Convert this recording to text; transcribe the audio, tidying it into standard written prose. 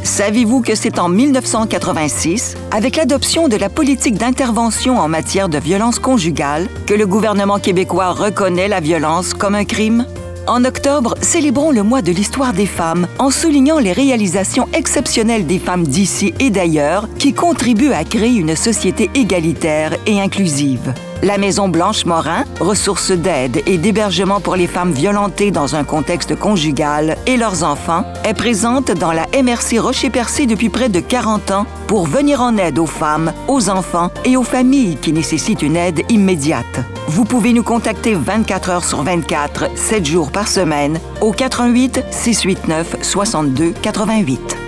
Savez-vous que c'est en 1986, avec l'adoption de la politique d'intervention en matière de violence conjugale, que le gouvernement québécois reconnaît la violence comme un crime? En octobre, célébrons le mois de l'histoire des femmes en soulignant les réalisations exceptionnelles des femmes d'ici et d'ailleurs qui contribuent à créer une société égalitaire et inclusive. La Maison Blanche-Morin, ressource d'aide et d'hébergement pour les femmes violentées dans un contexte conjugal et leurs enfants, est présente dans la MRC Rocher-Percé depuis près de 40 ans pour venir en aide aux femmes, aux enfants et aux familles qui nécessitent une aide immédiate. Vous pouvez nous contacter 24 heures sur 24, 7 jours par semaine au 88 689 62 88.